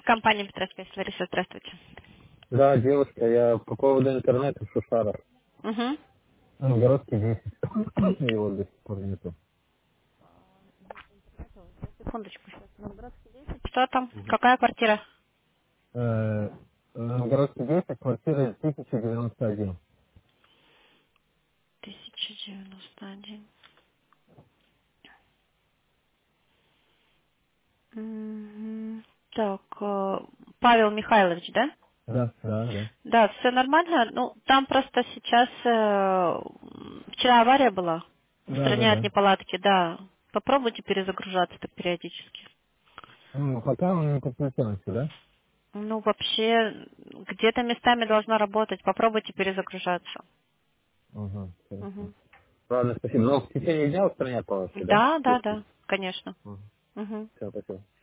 Компания Петроспец. Лариса, здравствуйте. Да, девушка, я по поводу интернета в Шушарах. Угу. Новгородский 10. Его до сих пор нету. Секундочку. Что там? Какая квартира? Новгородский 10, квартира 1091. 1091. Мгм. Так, Павел Михайлович, да? Да, да, да. Да, все нормально. Ну, там просто сейчас вчера авария была. Да, да, Устраняют да. неполадки, да. Попробуйте перезагружаться так периодически. Ну, пока он не подключился, да? Ну, вообще, где-то местами должна работать. Попробуйте перезагружаться. Угу, хорошо. Мгм. Ладно, спасибо. Но в течение дня устранят полностью, да? Да, да, Если... да, конечно. Угу. Мгм. Все, спасибо.